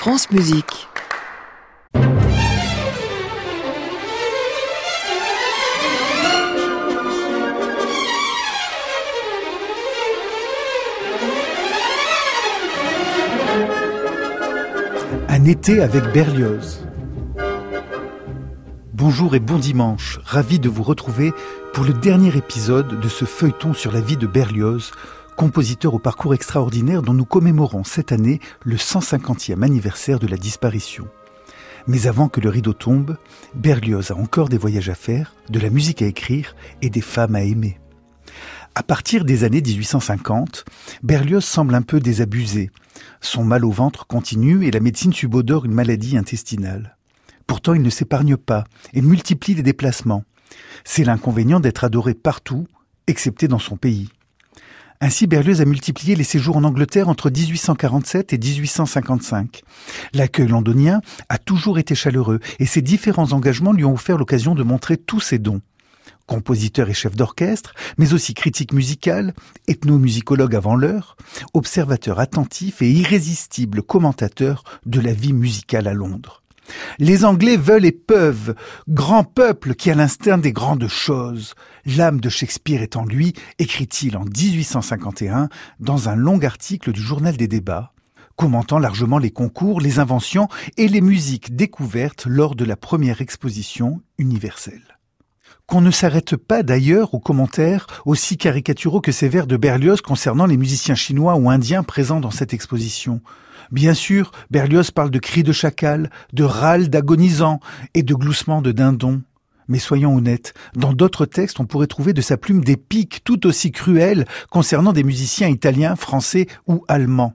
France Musique. Un été avec Berlioz. Bonjour et bon dimanche, ravi de vous retrouver pour le dernier épisode de ce feuilleton sur la vie de Berlioz, compositeur au parcours extraordinaire dont nous commémorons cette année le 150e anniversaire de la disparition. Mais avant que le rideau tombe, Berlioz a encore des voyages à faire, de la musique à écrire et des femmes à aimer. À partir des années 1850, Berlioz semble un peu désabusé. Son mal au ventre continue et la médecine subodore une maladie intestinale. Pourtant, il ne s'épargne pas et multiplie les déplacements. C'est l'inconvénient d'être adoré partout, excepté dans son pays. Ainsi, Berlioz a multiplié les séjours en Angleterre entre 1847 et 1855. L'accueil londonien a toujours été chaleureux et ses différents engagements lui ont offert l'occasion de montrer tous ses dons. Compositeur et chef d'orchestre, mais aussi critique musical, ethnomusicologue avant l'heure, observateur attentif et irrésistible commentateur de la vie musicale à Londres. Les Anglais veulent et peuvent, grand peuple qui a l'instinct des grandes choses. L'âme de Shakespeare est en lui, écrit-il en 1851 dans un long article du Journal des débats, commentant largement les concours, les inventions et les musiques découvertes lors de la première exposition universelle. Qu'on ne s'arrête pas d'ailleurs aux commentaires aussi caricaturaux que sévères de Berlioz concernant les musiciens chinois ou indiens présents dans cette exposition. Bien sûr, Berlioz parle de cris de chacal, de râles d'agonisants et de gloussements de dindons. Mais soyons honnêtes, dans d'autres textes, on pourrait trouver de sa plume des piques tout aussi cruelles concernant des musiciens italiens, français ou allemands.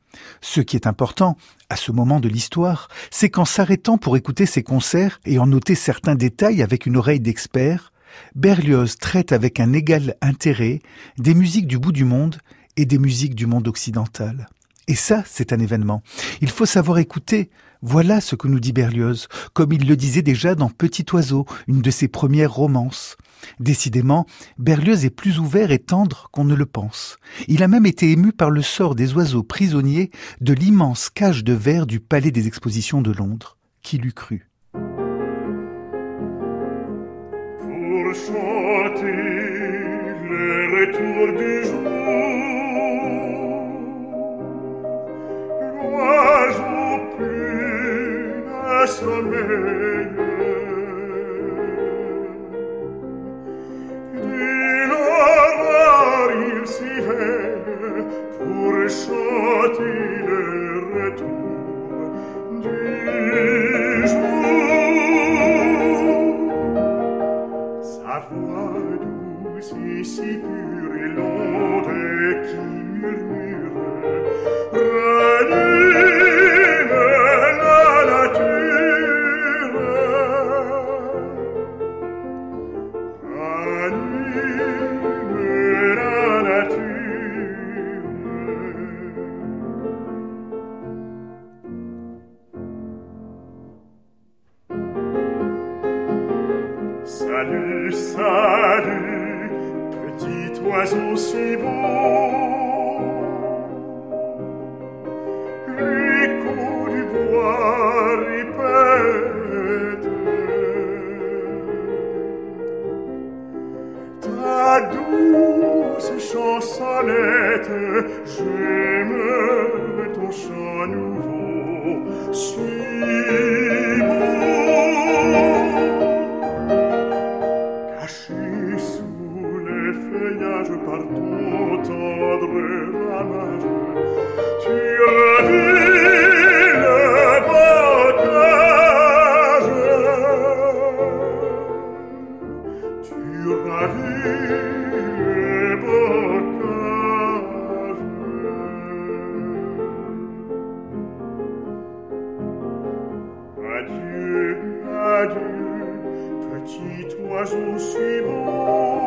Ce qui est important, à ce moment de l'histoire, c'est qu'en s'arrêtant pour écouter ces concerts et en noter certains détails avec une oreille d'expert, Berlioz traite avec un égal intérêt des musiques du bout du monde et des musiques du monde occidental. Et ça, c'est un événement. Il faut savoir écouter. Voilà ce que nous dit Berlioz, comme il le disait déjà dans Petit Oiseau, une de ses premières romances. Décidément, Berlioz est plus ouvert et tendre qu'on ne le pense. Il a même été ému par le sort des oiseaux prisonniers de l'immense cage de verre du Palais des Expositions de Londres. Qui l'eût cru? Pour chanter le retour du jour, l'oiseau plus ne sommeille. Dès l'aurore il s'éveille pour chanter le retour du jour. Sa voix douce et si pure et longue qui murmure ranime la nature, ranime la nature. Salut, salut, petit oiseau si beau. L'écho du bois répète ta douce chansonnette. J'aime ton chant nouveau, si beau. Caché sous les feuillages par ton tendre ramage, tu ravis le bocage, tu ravis le bocage. Adieu, adieu, petit oiseau si beau.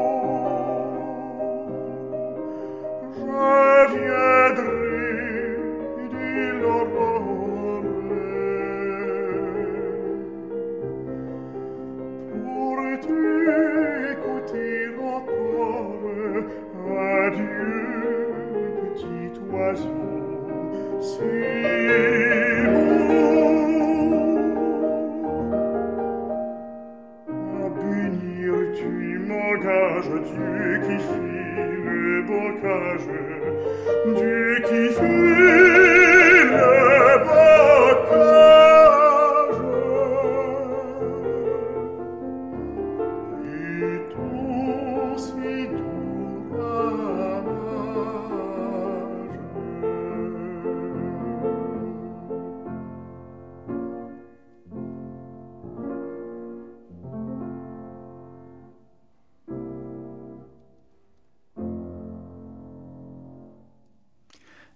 Je viendrai dès l'aurore pour t'écouter encore. Adieu, petit oiseau si beau.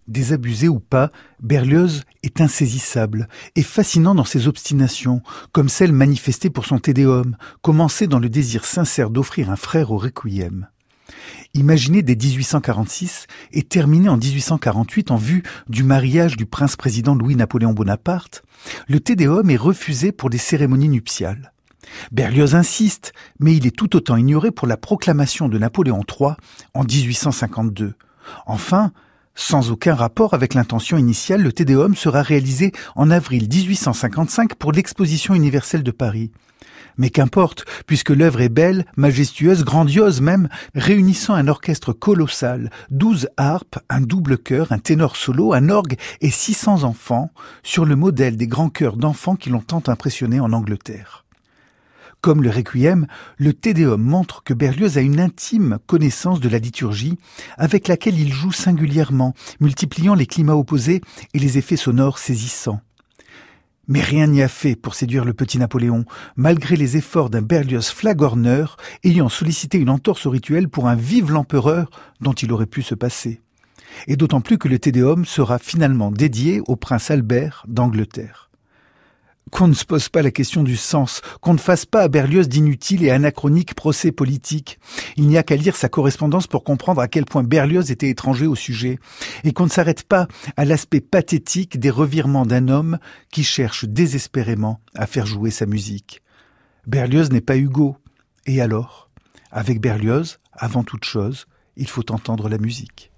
Désabusé ou pas, Berlioz est insaisissable et fascinant dans ses obstinations, comme celle manifestée pour son Te Deum, commencée dans le désir sincère d'offrir un frère au Requiem. Imaginé dès 1846 et terminé en 1848 en vue du mariage du prince-président Louis-Napoléon Bonaparte, le Te Deum est refusé pour les cérémonies nuptiales. Berlioz insiste, mais il est tout autant ignoré pour la proclamation de Napoléon III en 1852. Enfin, sans aucun rapport avec l'intention initiale, le Te Deum sera réalisé en avril 1855 pour l'Exposition universelle de Paris. Mais qu'importe, puisque l'œuvre est belle, majestueuse, grandiose même, réunissant un orchestre colossal, 12 harpes, un double chœur, un ténor solo, un orgue et 600 enfants, sur le modèle des grands chœurs d'enfants qui l'ont tant impressionné en Angleterre. Comme le Requiem, le Te Deum montre que Berlioz a une intime connaissance de la liturgie avec laquelle il joue singulièrement, multipliant les climats opposés et les effets sonores saisissants. Mais rien n'y a fait pour séduire le petit Napoléon, malgré les efforts d'un Berlioz flagorneur ayant sollicité une entorse au rituel pour un vive l'empereur dont il aurait pu se passer. Et d'autant plus que le Te Deum sera finalement dédié au prince Albert d'Angleterre. Qu'on ne se pose pas la question du sens, qu'on ne fasse pas à Berlioz d'inutile et anachronique procès politique. Il n'y a qu'à lire sa correspondance pour comprendre à quel point Berlioz était étranger au sujet, et qu'on ne s'arrête pas à l'aspect pathétique des revirements d'un homme qui cherche désespérément à faire jouer sa musique. Berlioz n'est pas Hugo. Et alors ? Avec Berlioz, avant toute chose, il faut entendre la musique.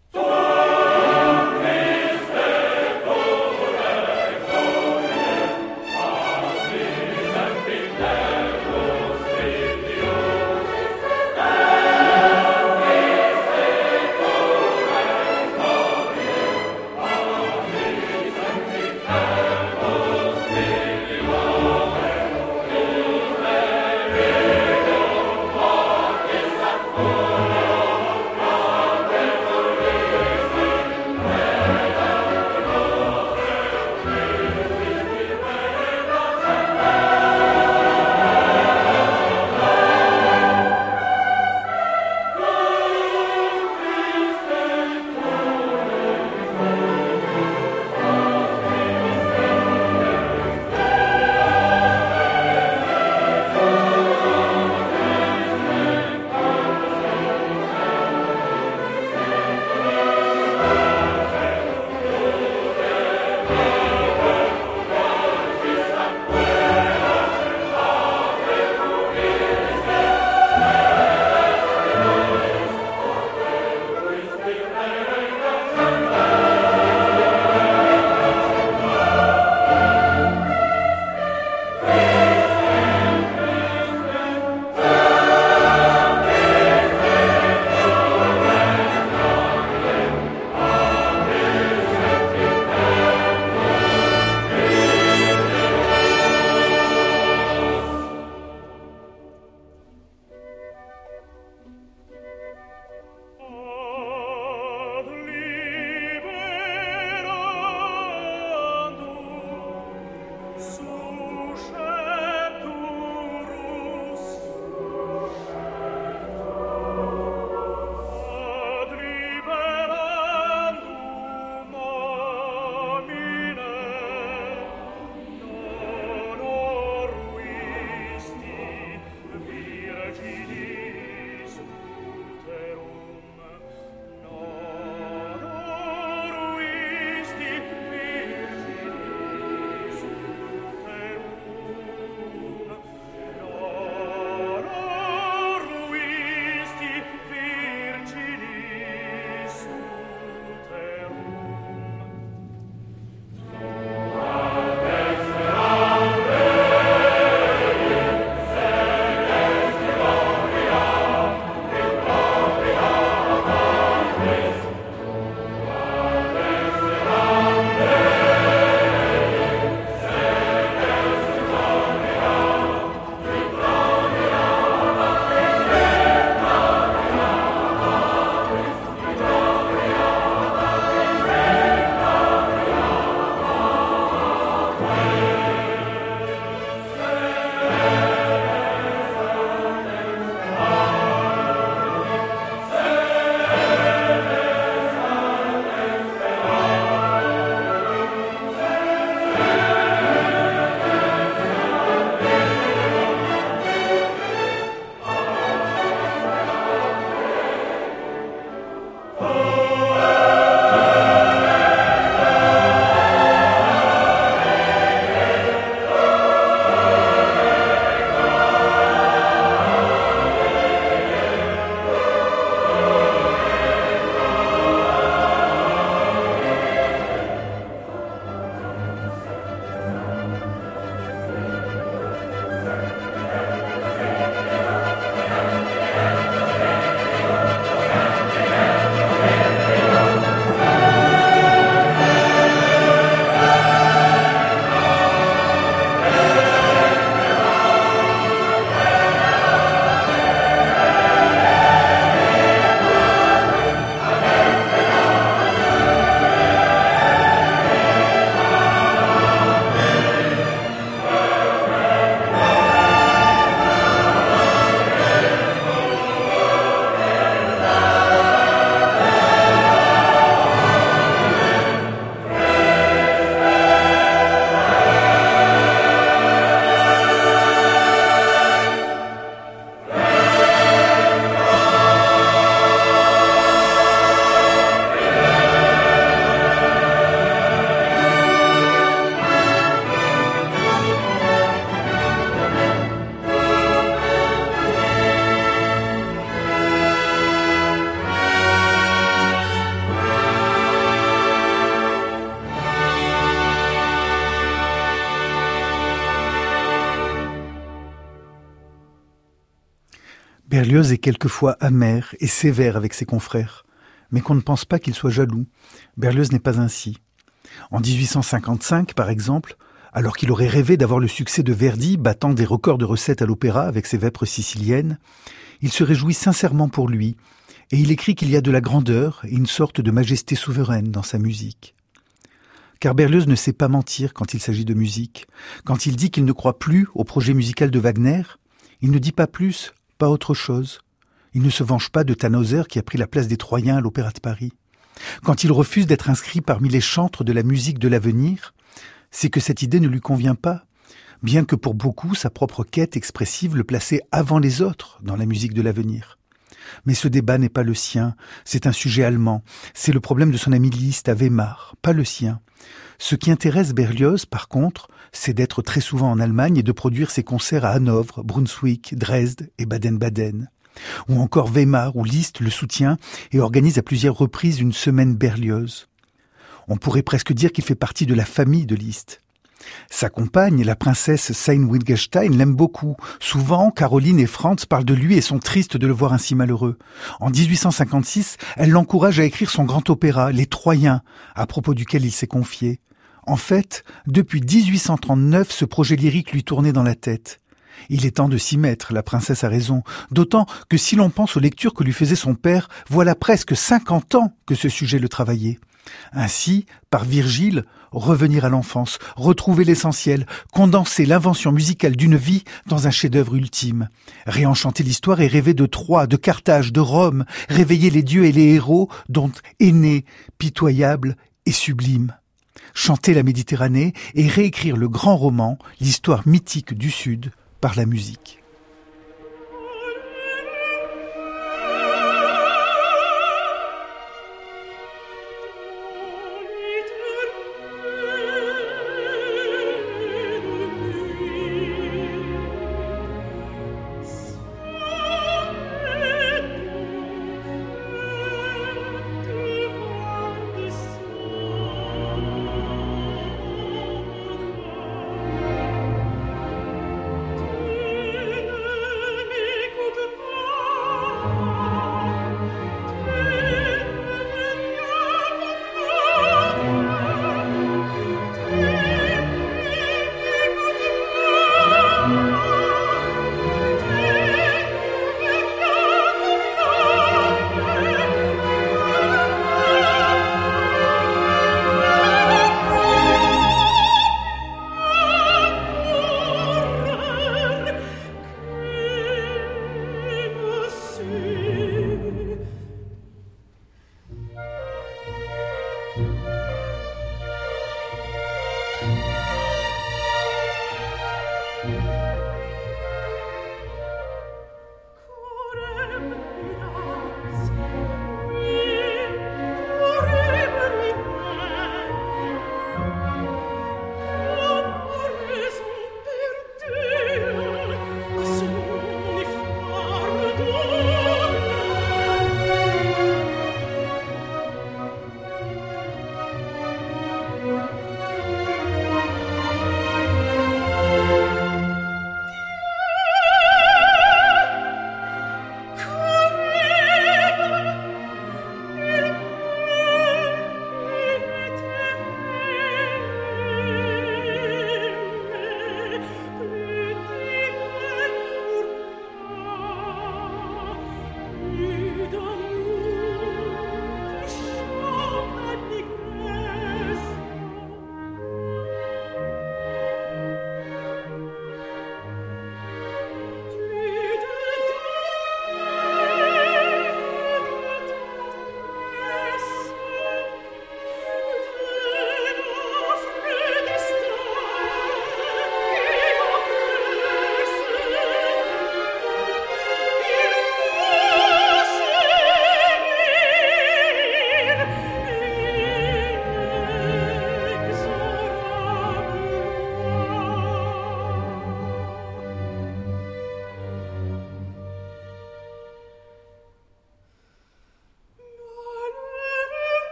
Berlioz est quelquefois amer et sévère avec ses confrères, mais qu'on ne pense pas qu'il soit jaloux. Berlioz n'est pas ainsi. En 1855, par exemple, alors qu'il aurait rêvé d'avoir le succès de Verdi, battant des records de recettes à l'opéra avec ses vêpres siciliennes, il se réjouit sincèrement pour lui, et il écrit qu'il y a de la grandeur et une sorte de majesté souveraine dans sa musique. Car Berlioz ne sait pas mentir quand il s'agit de musique. Quand il dit qu'il ne croit plus au projet musical de Wagner, il ne dit pas plus, pas autre chose. Il ne se venge pas de Tannhäuser qui a pris la place des Troyens à l'Opéra de Paris. Quand il refuse d'être inscrit parmi les chantres de la musique de l'avenir, c'est que cette idée ne lui convient pas, bien que pour beaucoup sa propre quête expressive le plaçait avant les autres dans la musique de l'avenir. Mais ce débat n'est pas le sien, c'est un sujet allemand, c'est le problème de son ami Liszt à Weimar, pas le sien. Ce qui intéresse Berlioz, par contre, c'est d'être très souvent en Allemagne et de produire ses concerts à Hanovre, Brunswick, Dresde et Baden-Baden. Ou encore Weimar, où Liszt le soutient et organise à plusieurs reprises une semaine Berlioz. On pourrait presque dire qu'il fait partie de la famille de Liszt. Sa compagne, la princesse Sein-Wittgenstein, l'aime beaucoup. Souvent, Caroline et Franz parlent de lui et sont tristes de le voir ainsi malheureux. En 1856, elle l'encourage à écrire son grand opéra, Les Troyens, à propos duquel il s'est confié. En fait, depuis 1839, ce projet lyrique lui tournait dans la tête. Il est temps de s'y mettre, la princesse a raison, d'autant que si l'on pense aux lectures que lui faisait son père, voilà presque 50 ans que ce sujet le travaillait. Ainsi, par Virgile, revenir à l'enfance, retrouver l'essentiel, condenser l'invention musicale d'une vie dans un chef-d'œuvre ultime. Réenchanter l'histoire et rêver de Troie, de Carthage, de Rome, réveiller les dieux et les héros dont aînés, pitoyables et sublimes. Chanter la Méditerranée et réécrire le grand roman, l'histoire mythique du Sud, par la musique.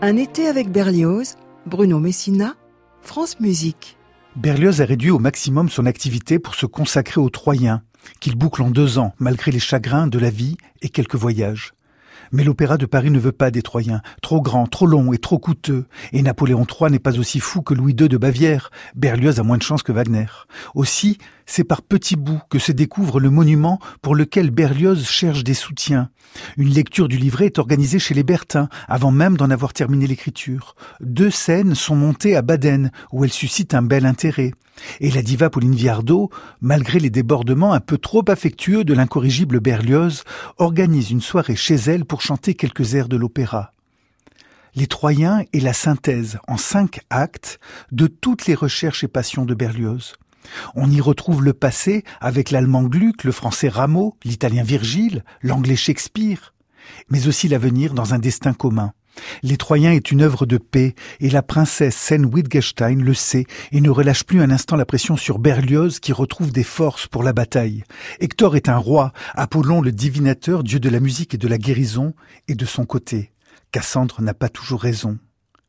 Un été avec Berlioz, Bruno Messina, France Musique. Berlioz a réduit au maximum son activité pour se consacrer aux Troyens, qu'il boucle en 2 ans, malgré les chagrins de la vie et quelques voyages. Mais l'Opéra de Paris ne veut pas des Troyens, trop grand, trop long et trop coûteux. Et Napoléon III n'est pas aussi fou que Louis II de Bavière. Berlioz a moins de chance que Wagner. Aussi, c'est par petits bouts que se découvre le monument pour lequel Berlioz cherche des soutiens. Une lecture du livret est organisée chez les Bertin, avant même d'en avoir terminé l'écriture. 2 scènes sont montées à Baden, où elles suscitent un bel intérêt. Et la diva Pauline Viardot, malgré les débordements un peu trop affectueux de l'incorrigible Berlioz, organise une soirée chez elle pour chanter quelques airs de l'opéra. Les Troyens est la synthèse, en 5 actes, de toutes les recherches et passions de Berlioz. On y retrouve le passé avec l'allemand Gluck, le français Rameau, l'italien Virgile, l'anglais Shakespeare, mais aussi l'avenir dans un destin commun. Les Troyens est une œuvre de paix et la princesse Sen-Wittgenstein le sait et ne relâche plus un instant la pression sur Berlioz qui retrouve des forces pour la bataille. Hector est un roi, Apollon le divinateur, dieu de la musique et de la guérison, est de son côté. Cassandre n'a pas toujours raison.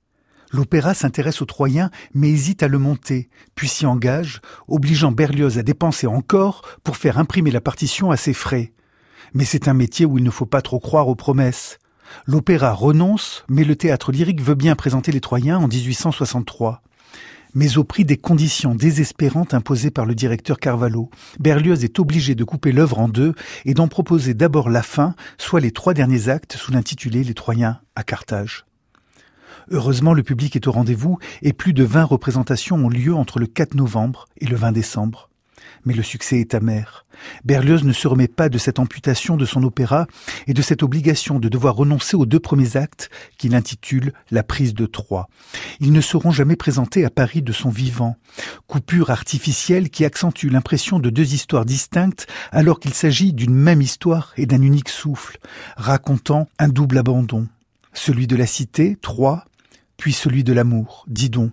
L'opéra s'intéresse aux Troyens mais hésite à le monter, puis s'y engage, obligeant Berlioz à dépenser encore pour faire imprimer la partition à ses frais. Mais c'est un métier où il ne faut pas trop croire aux promesses. L'opéra renonce, mais le théâtre lyrique veut bien présenter les Troyens en 1863. Mais au prix des conditions désespérantes imposées par le directeur Carvalho, Berlioz est obligé de couper l'œuvre en 2 et d'en proposer d'abord la fin, soit les 3 derniers actes sous l'intitulé « Les Troyens à Carthage ». Heureusement, le public est au rendez-vous et plus de 20 représentations ont lieu entre le 4 novembre et le 20 décembre. Mais le succès est amer. Berlioz ne se remet pas de cette amputation de son opéra et de cette obligation de devoir renoncer aux 2 premiers actes qu'il intitule « La prise de Troie ». Ils ne seront jamais présentés à Paris de son vivant. Coupure artificielle qui accentue l'impression de 2 histoires distinctes alors qu'il s'agit d'une même histoire et d'un unique souffle, racontant un double abandon. Celui de la cité, Troie, puis celui de l'amour, Didon.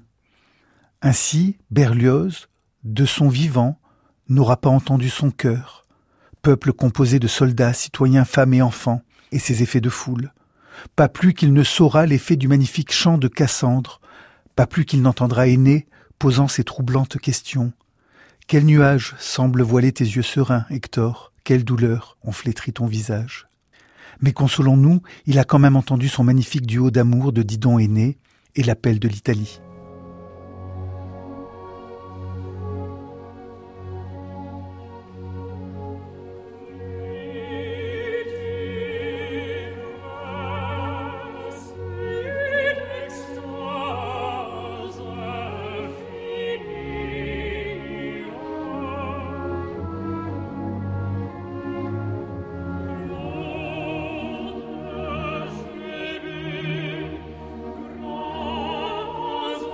Ainsi, Berlioz, de son vivant, n'aura pas entendu son cœur, peuple composé de soldats, citoyens, femmes et enfants, et ses effets de foule. Pas plus qu'il ne saura l'effet du magnifique chant de Cassandre, pas plus qu'il n'entendra Énée posant ses troublantes questions. Quel nuage semble voiler tes yeux sereins, Hector, quelle douleur ont flétri ton visage. Mais consolons-nous, il a quand même entendu son magnifique duo d'amour de Didon Énée et l'appel de l'Italie. Grand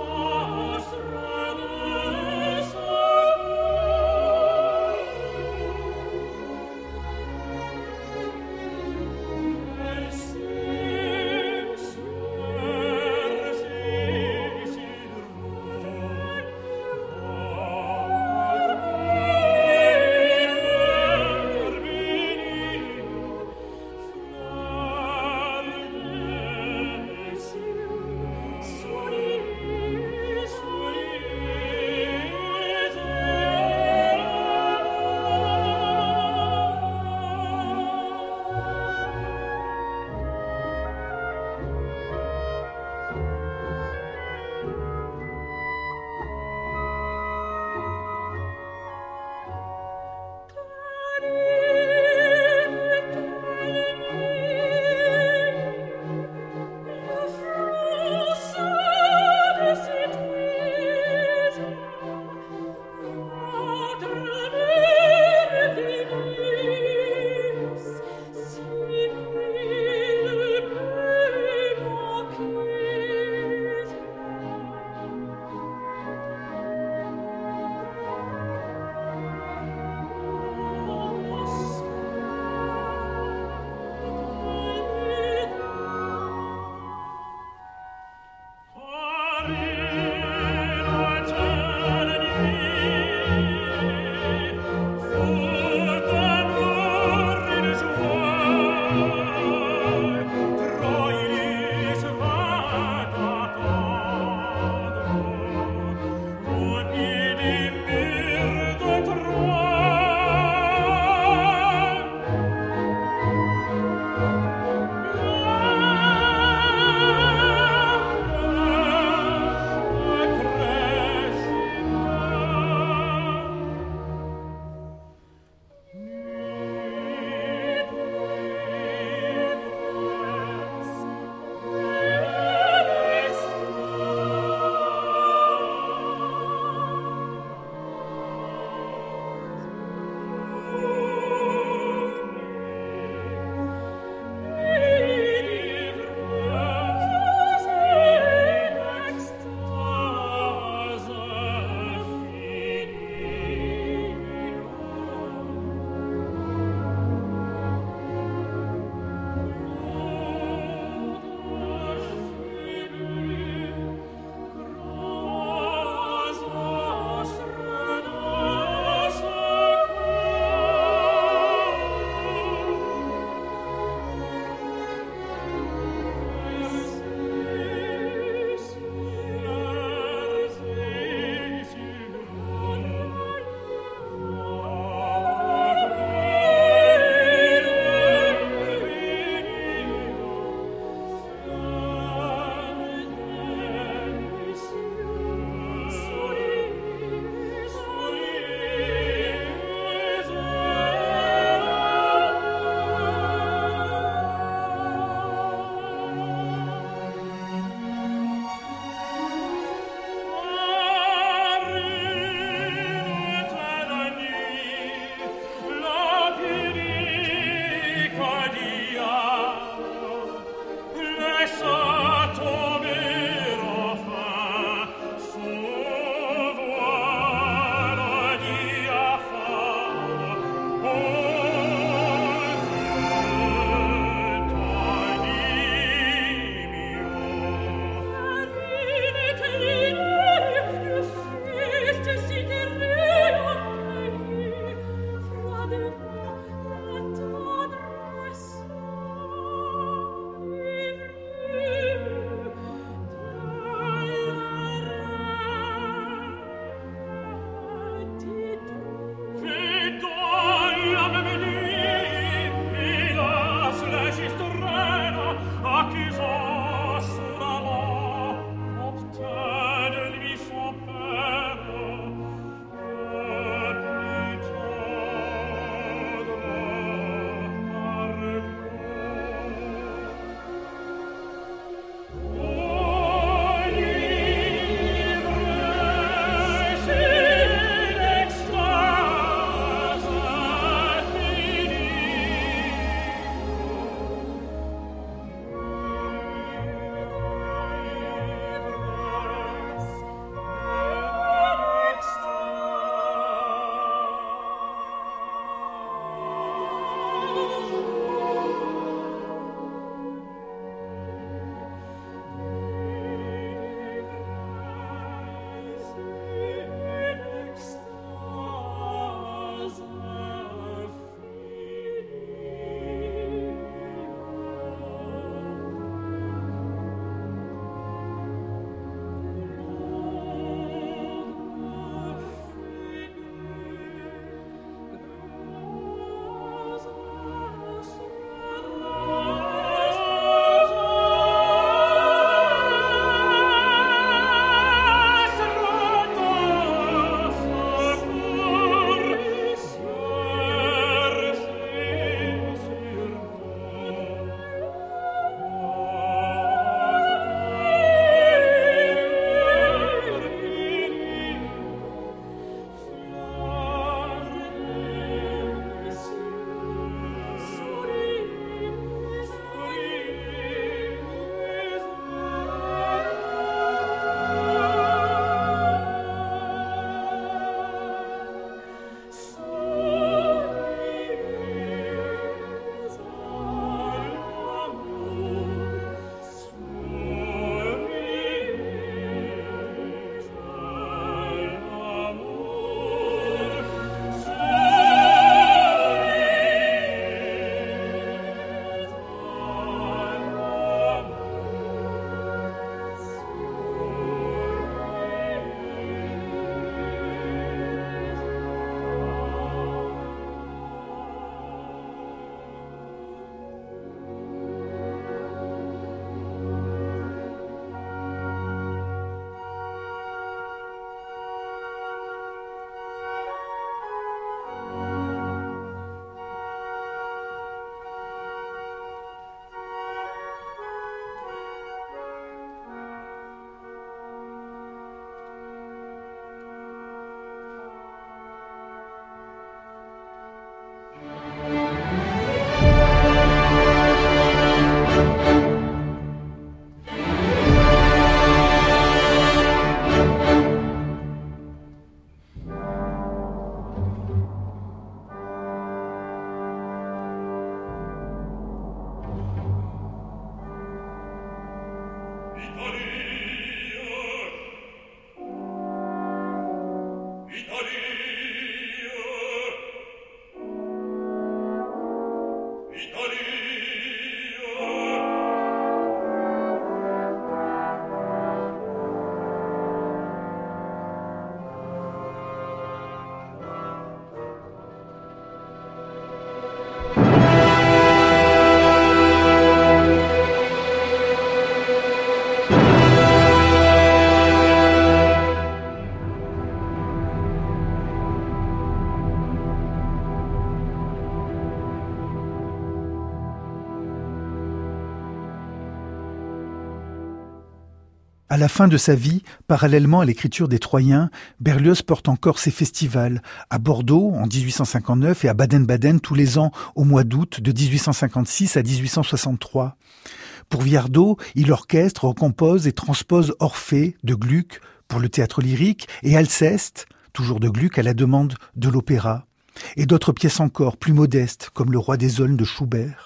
À la fin de sa vie, parallèlement à l'écriture des Troyens, Berlioz porte encore ses festivals, à Bordeaux en 1859 et à Baden-Baden tous les ans au mois d'août de 1856 à 1863. Pour Viardot, il orchestre, recompose et transpose Orphée de Gluck pour le théâtre lyrique et Alceste, toujours de Gluck à la demande de l'opéra, et d'autres pièces encore plus modestes comme Le Roi des Aulnes de Schubert.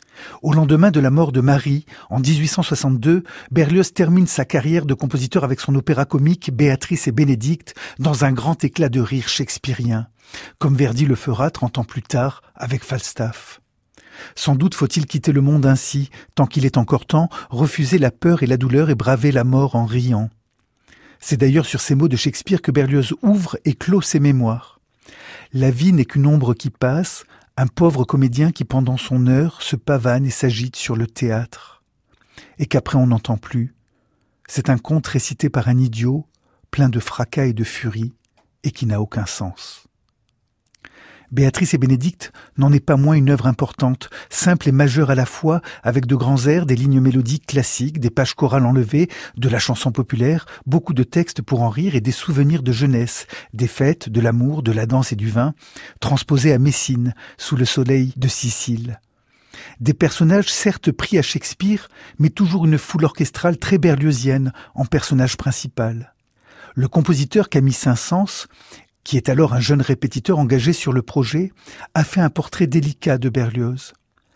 Au lendemain de la mort de Marie, en 1862, Berlioz termine sa carrière de compositeur avec son opéra comique Béatrice et Bénédicte dans un grand éclat de rire shakespearien, comme Verdi le fera 30 ans plus tard avec Falstaff. Sans doute faut-il quitter le monde ainsi, tant qu'il est encore temps, refuser la peur et la douleur et braver la mort en riant. C'est d'ailleurs sur ces mots de Shakespeare que Berlioz ouvre et clôt ses mémoires. La vie n'est qu'une ombre qui passe, un pauvre comédien qui pendant son heure se pavane et s'agite sur le théâtre, et qu'après on n'entend plus. C'est un conte récité par un idiot, plein de fracas et de furie, et qui n'a aucun sens. Béatrice et Bénédicte n'en est pas moins une œuvre importante, simple et majeure à la fois, avec de grands airs, des lignes mélodiques classiques, des pages chorales enlevées, de la chanson populaire, beaucoup de textes pour en rire et des souvenirs de jeunesse, des fêtes, de l'amour, de la danse et du vin, transposés à Messine, sous le soleil de Sicile. Des personnages certes pris à Shakespeare, mais toujours une foule orchestrale très berliozienne en personnage principal. Le compositeur Camille Saint-Saëns, qui est alors un jeune répétiteur engagé sur le projet, a fait un portrait délicat de Berlioz.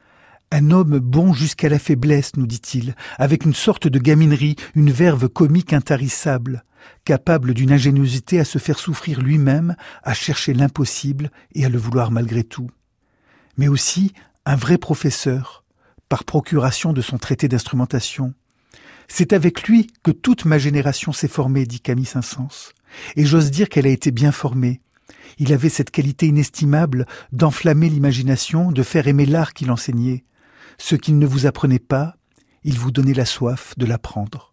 Un homme bon jusqu'à la faiblesse, nous dit-il, avec une sorte de gaminerie, une verve comique intarissable, capable d'une ingéniosité à se faire souffrir lui-même, à chercher l'impossible et à le vouloir malgré tout. Mais aussi un vrai professeur, par procuration de son traité d'instrumentation. C'est avec lui que toute ma génération s'est formée, dit Camille Saint-Saëns. Et j'ose dire qu'elle a été bien formée. Il avait cette qualité inestimable d'enflammer l'imagination, de faire aimer l'art qu'il enseignait. Ce qu'il ne vous apprenait pas, il vous donnait la soif de l'apprendre.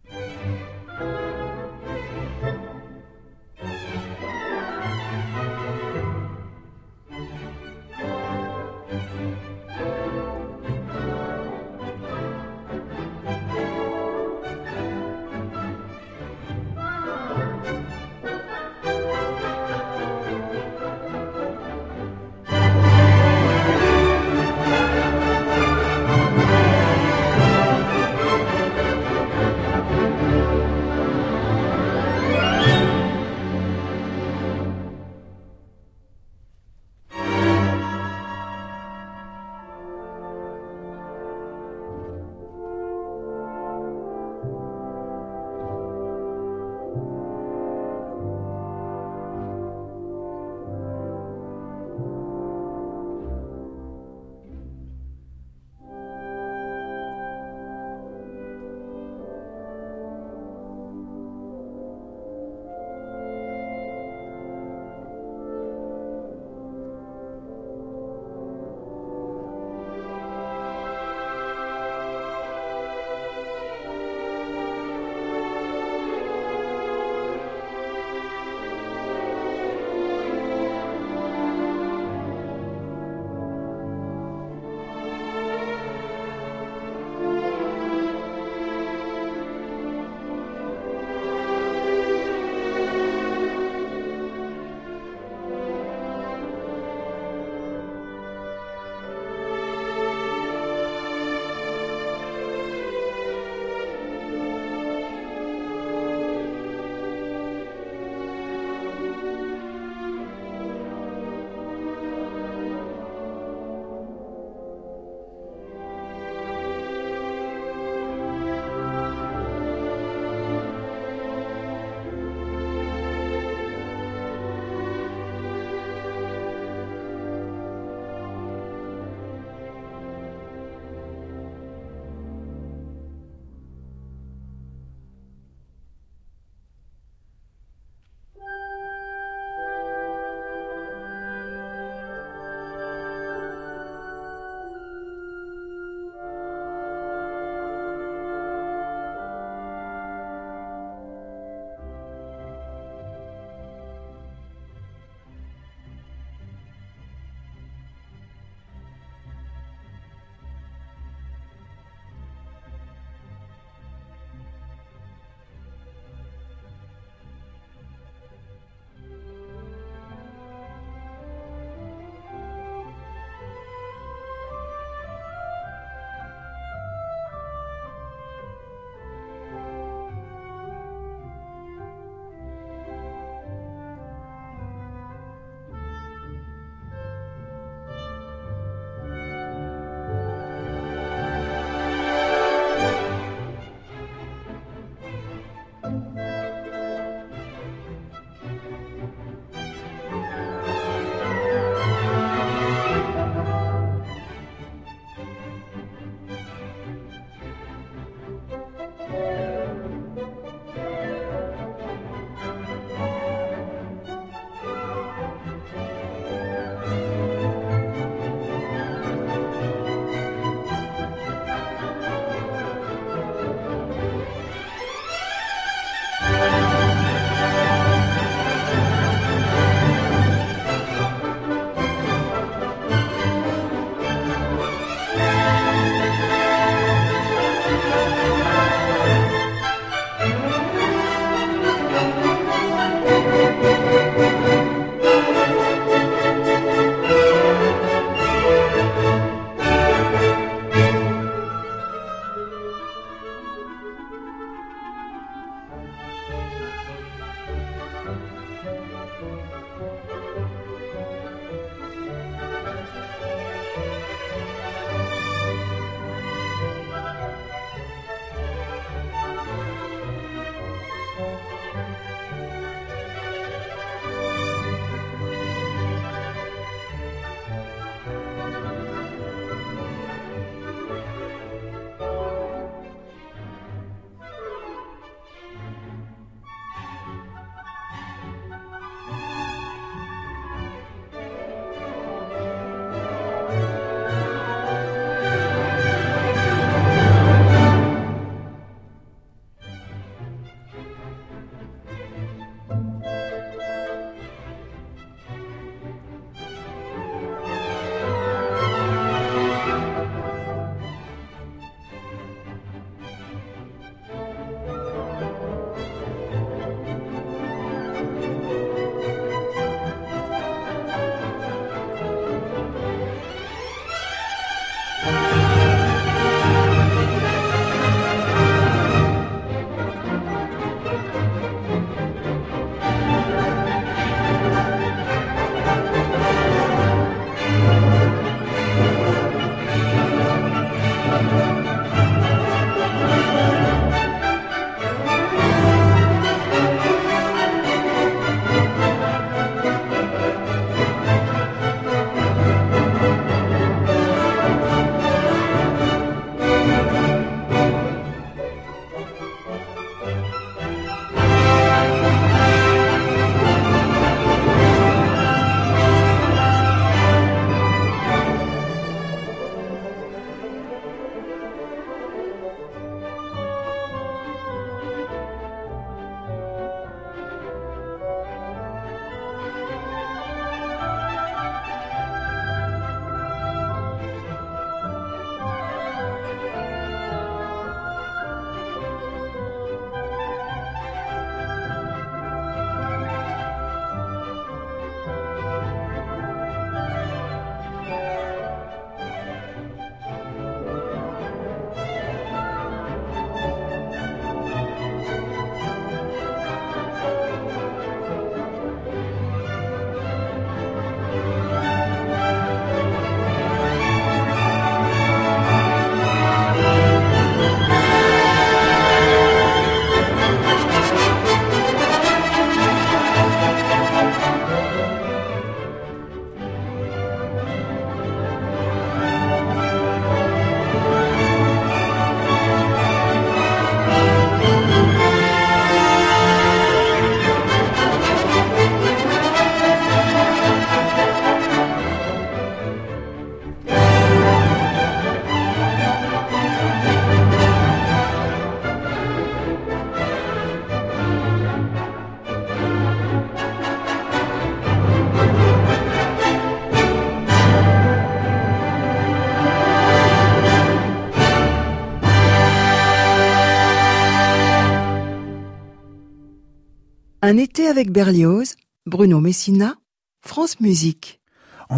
Un été avec Berlioz, Bruno Messina, France Musique. En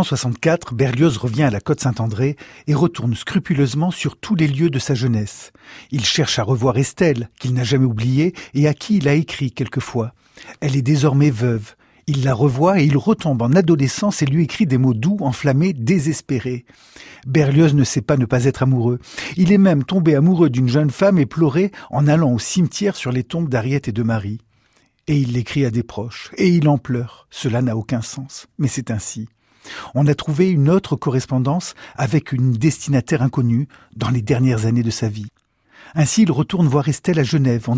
1864, Berlioz revient à la Côte-Saint-André et retourne scrupuleusement sur tous les lieux de sa jeunesse. Il cherche à revoir Estelle, qu'il n'a jamais oubliée et à qui il a écrit quelquefois. Elle est désormais veuve. Il la revoit et il retombe en adolescence et lui écrit des mots doux, enflammés, désespérés. Berlioz ne sait pas ne pas être amoureux. Il est même tombé amoureux d'une jeune femme et pleuré en allant au cimetière sur les tombes d'Harriet et de Marie. Et il l'écrit à des proches, et il en pleure. Cela n'a aucun sens, mais c'est ainsi. On a trouvé une autre correspondance avec une destinataire inconnue dans les dernières années de sa vie. Ainsi, il retourne voir Estelle à Genève en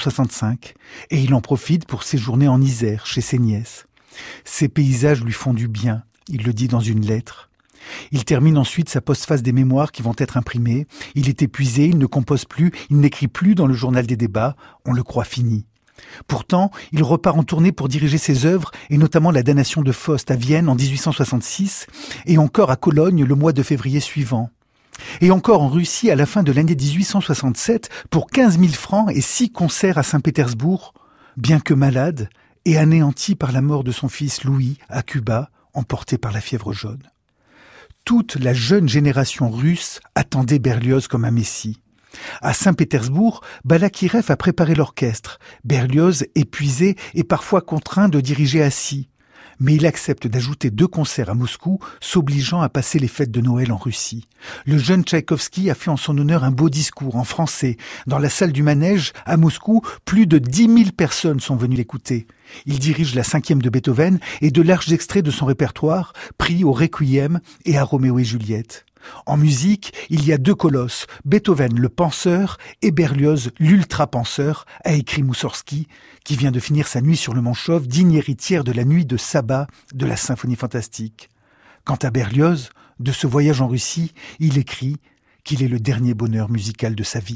1865 et il en profite pour séjourner en Isère chez ses nièces. Ces paysages lui font du bien, il le dit dans une lettre. Il termine ensuite sa postface des mémoires qui vont être imprimées. Il est épuisé, il ne compose plus, il n'écrit plus dans le journal des débats, on le croit fini. Pourtant, il repart en tournée pour diriger ses œuvres, et notamment la Damnation de Faust à Vienne en 1866, et encore à Cologne le mois de février suivant. Et encore en Russie à la fin de l'année 1867 pour 15 000 francs et 6 concerts à Saint-Pétersbourg, bien que malade et anéanti par la mort de son fils Louis à Cuba, emporté par la fièvre jaune. Toute la jeune génération russe attendait Berlioz comme un messie. À Saint-Pétersbourg, Balakirev a préparé l'orchestre. Berlioz, épuisé, est parfois contraint de diriger assis. Mais il accepte d'ajouter 2 concerts à Moscou, s'obligeant à passer les fêtes de Noël en Russie. Le jeune Tchaïkovski a fait en son honneur un beau discours en français. Dans la salle du Manège, à Moscou, plus de 10 000 personnes sont venues l'écouter. Il dirige la 5e de Beethoven et de larges extraits de son répertoire, pris au Requiem et à Roméo et Juliette. En musique, il y a 2 colosses, Beethoven le penseur et Berlioz l'ultra-penseur, a écrit Moussorgsky, qui vient de finir sa nuit sur le Manchov, digne héritière de la nuit de sabbat de la symphonie fantastique. Quant à Berlioz, de ce voyage en Russie, il écrit qu'il est le dernier bonheur musical de sa vie.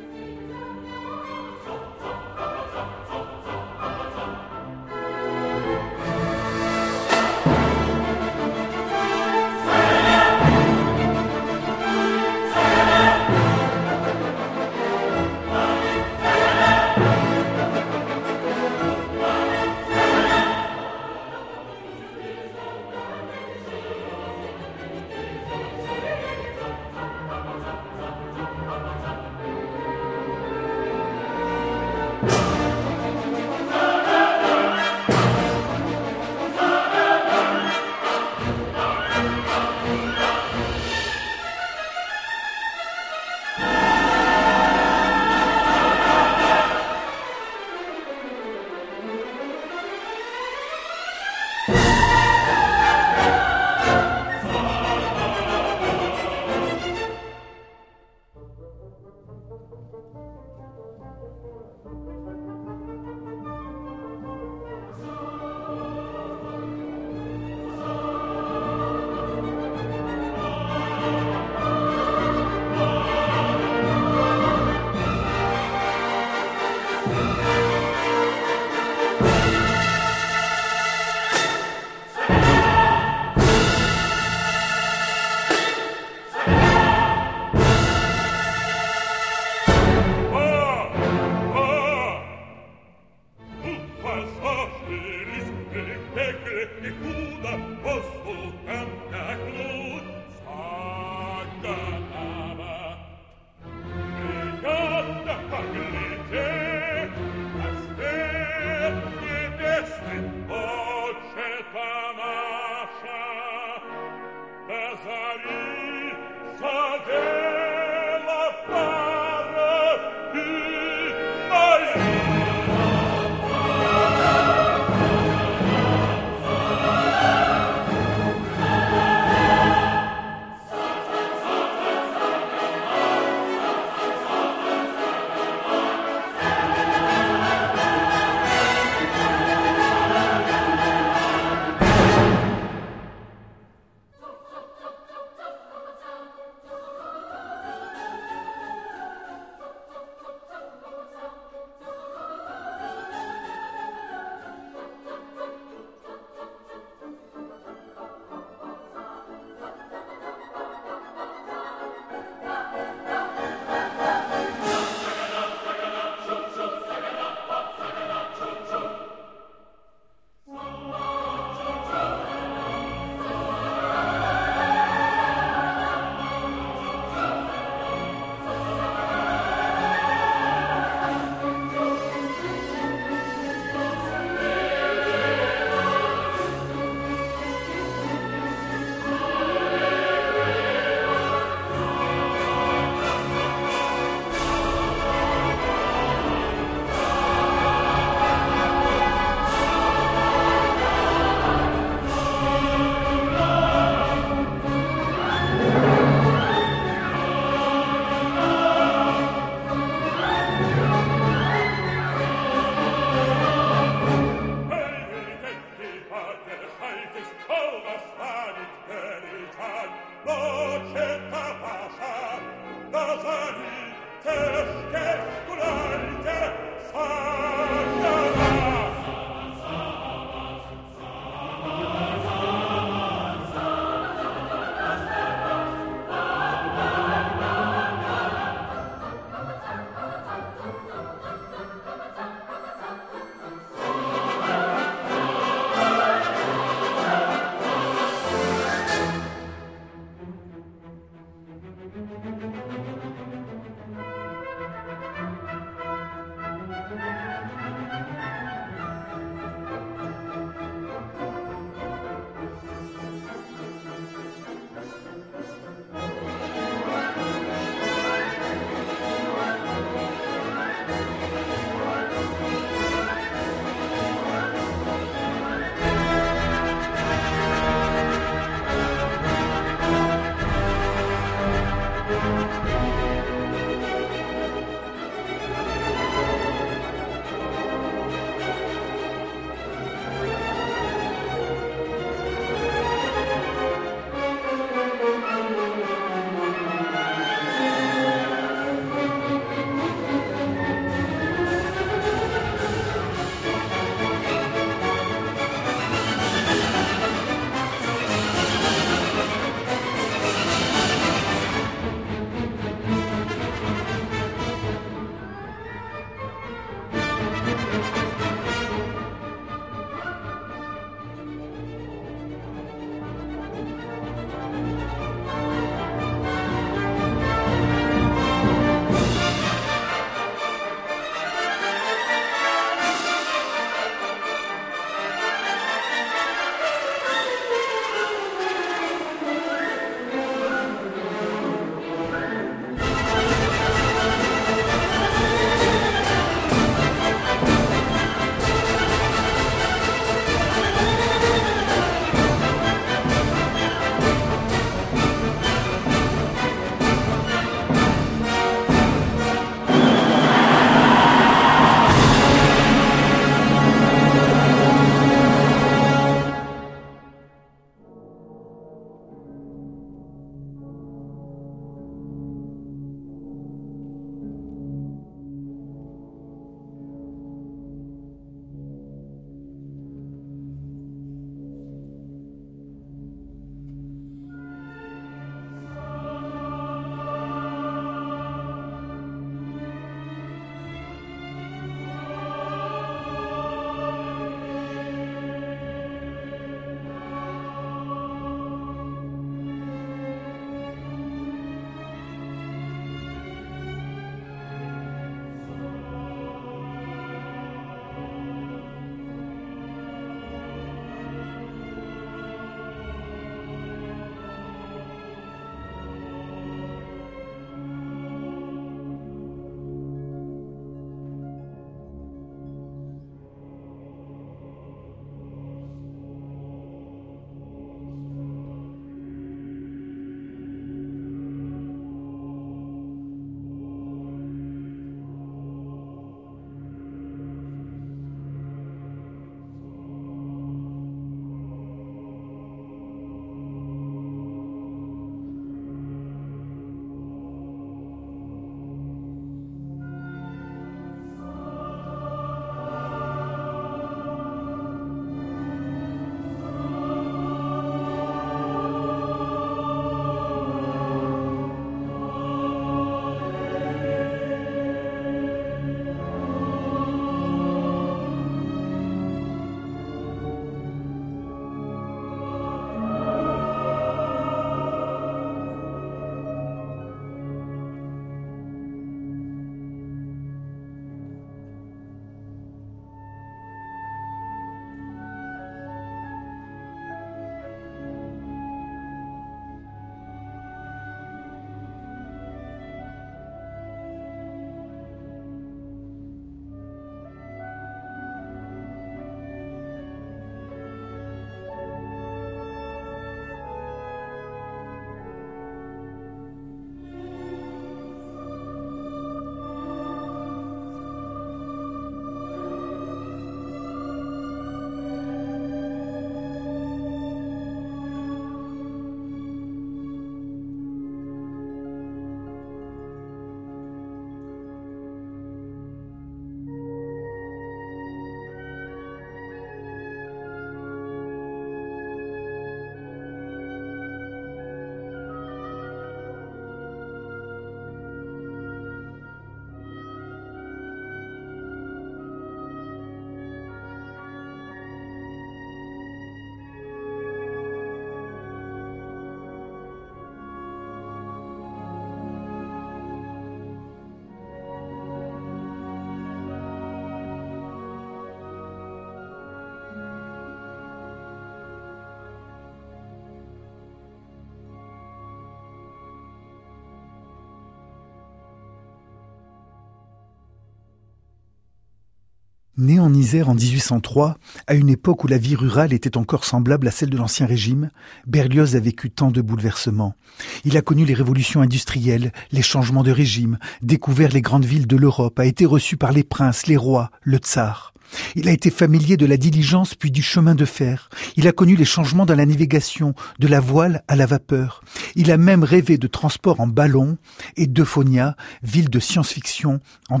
Né en Isère en 1803, à une époque où la vie rurale était encore semblable à celle de l'Ancien Régime, Berlioz a vécu tant de bouleversements. Il a connu les révolutions industrielles, les changements de régime, découvert les grandes villes de l'Europe, a été reçu par les princes, les rois, le tsar. Il a été familier de la diligence puis du chemin de fer. Il a connu les changements dans la navigation, de la voile à la vapeur. Il a même rêvé de transport en ballon et d'Euphonia, ville de science-fiction, en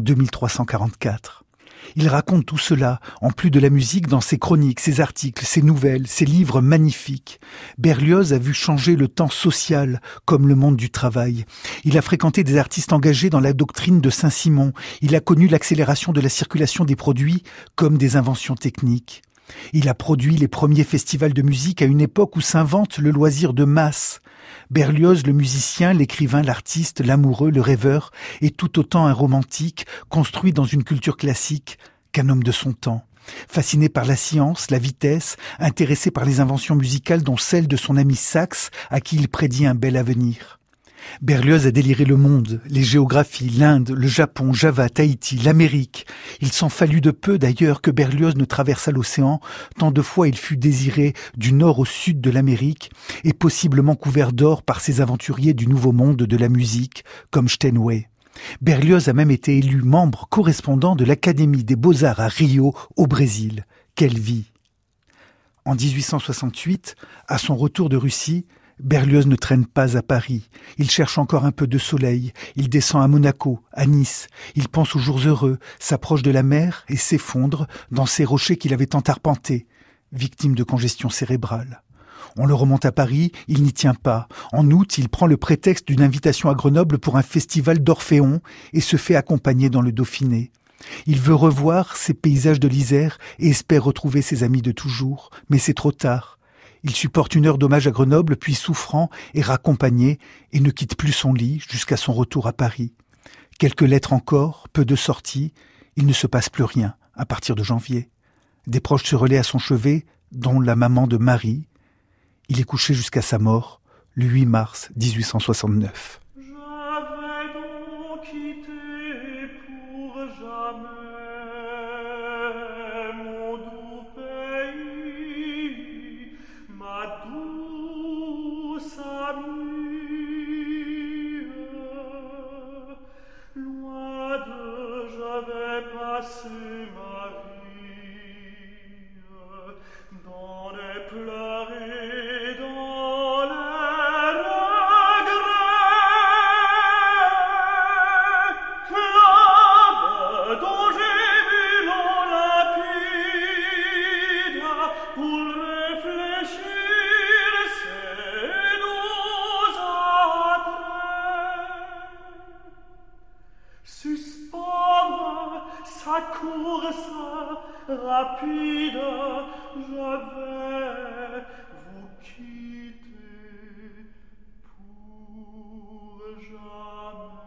2344. Il raconte tout cela, en plus de la musique, dans ses chroniques, ses articles, ses nouvelles, ses livres magnifiques. Berlioz a vu changer le temps social, comme le monde du travail. Il a fréquenté des artistes engagés dans la doctrine de Saint-Simon. Il a connu l'accélération de la circulation des produits, comme des inventions techniques. Il a produit les premiers festivals de musique à une époque où s'invente le loisir de masse. Berlioz, le musicien, l'écrivain, l'artiste, l'amoureux, le rêveur, est tout autant un romantique, construit dans une culture classique, qu'un homme de son temps. Fasciné par la science, la vitesse, intéressé par les inventions musicales dont celle de son ami Sax, à qui il prédit un bel avenir. Berlioz a déliré le monde, les géographies, l'Inde, le Japon, Java, Tahiti, l'Amérique. Il s'en fallut de peu d'ailleurs que Berlioz ne traversât l'océan, tant de fois il fut désiré du nord au sud de l'Amérique et possiblement couvert d'or par ces aventuriers du nouveau monde de la musique, comme Steinway. Berlioz a même été élu membre correspondant de l'Académie des Beaux-Arts à Rio, au Brésil. Quelle vie! En 1868, à son retour de Russie, Berlioz ne traîne pas à Paris. Il cherche encore un peu de soleil. Il descend à Monaco, à Nice. Il pense aux jours heureux, s'approche de la mer et s'effondre dans ces rochers qu'il avait tant arpentés, victime de congestion cérébrale. On le remonte à Paris, il n'y tient pas. En août, il prend le prétexte d'une invitation à Grenoble pour un festival d'Orphéon et se fait accompagner dans le Dauphiné. Il veut revoir ces paysages de l'Isère et espère retrouver ses amis de toujours, mais c'est trop tard. Il supporte une heure d'hommage à Grenoble, puis souffrant et raccompagné, et ne quitte plus son lit jusqu'à son retour à Paris. Quelques lettres encore, peu de sorties, il ne se passe plus rien à partir de janvier. Des proches se relaient à son chevet, dont la maman de Marie. Il est couché jusqu'à sa mort, le 8 mars 1869. J'avais donc quitté pour jamais mon doux pays, ma douce amie. Loin d'eux, j'avais passé ma vie dans les pleurs et dans les regrets. Fleuve dont j'ai vu l'eau limpide pour réfléchir ces doux attraits. Suspendre sa course rapide, je vais vous quitter pour jamais.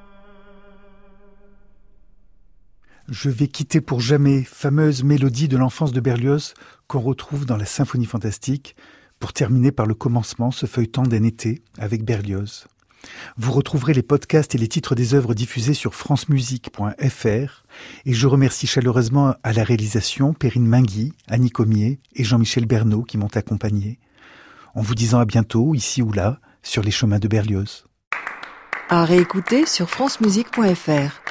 Je vais quitter pour jamais, fameuse mélodie de l'enfance de Berlioz qu'on retrouve dans la Symphonie fantastique, pour terminer par le commencement, ce feuilleton d'un été avec Berlioz. Vous retrouverez les podcasts et les titres des œuvres diffusées sur francemusique.fr et je remercie chaleureusement à la réalisation Perrine Mingui, Annie Comier et Jean-Michel Bernot qui m'ont accompagné, en vous disant à bientôt, ici ou là, sur les chemins de Berlioz. À réécouter sur francemusique.fr.